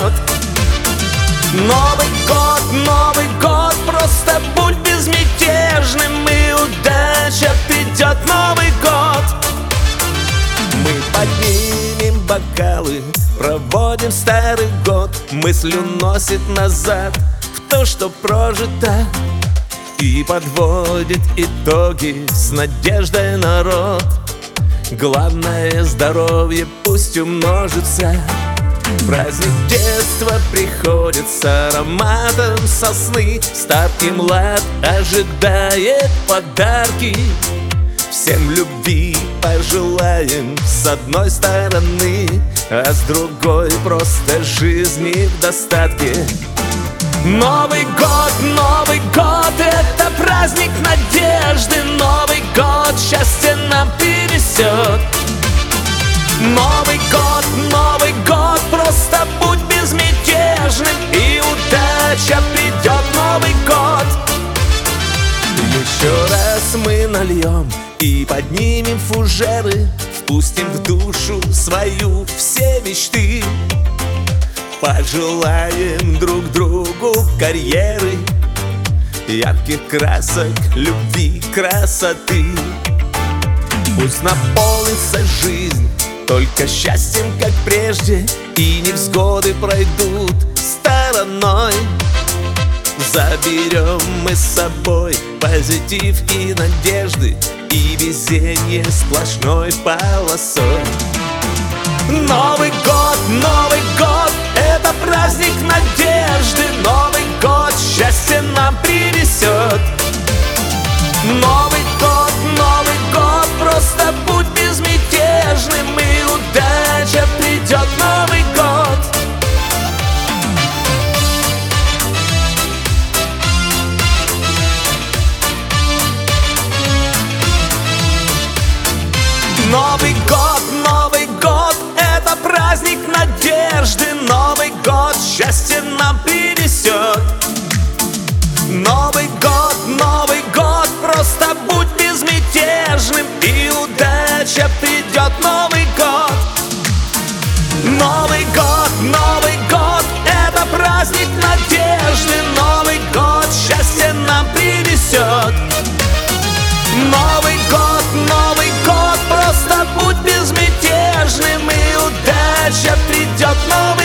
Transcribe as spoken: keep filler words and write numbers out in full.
принесет. Новый год, Новый год, просто будь безмятежным, и удача придет. Новый год. Мы поднимем бокалы, проводим старый год, мысль уносит назад в то, что прожито, и подводит итоги с надеждой народ. Главное, здоровье пусть умножится. Праздник детства приходит с ароматом сосны. Старый млад ожидает подарки. Всем любви пожелаем с одной стороны, а с другой просто жизни в достатке. Новый год, Новый год, это праздник надежды. Новый год счастье нам принесет. Новый год, Новый год, просто будь безмятежным, и удача придет. Новый год. Еще раз мы нальем и поднимем фужеры, впустим в душу свою все мечты. Пожелаем друг другу карьеры, ярких красок, любви, красоты. Пусть наполнится жизнь только счастьем, как прежде, и невзгоды пройдут стороной. Заберем мы с собой позитив и надежды, и везение сплошной полосой. Новый год, Новый год, это праздник надежды. Новый год счастье нам принесет. Новый год, Новый год, просто будь безмятежным, и удача придет. Новый год. Новый год, Новый год, это праздник надежды. Новый год счастье нам принесет. Новый год, Новый год, просто будь безмятежным, и удача придет. Новый год. Новый год, Новый год, это праздник надежды. Новый год счастье нам принесет. Новый год, Новый год, просто будь безмятежным, и удача придет. Новый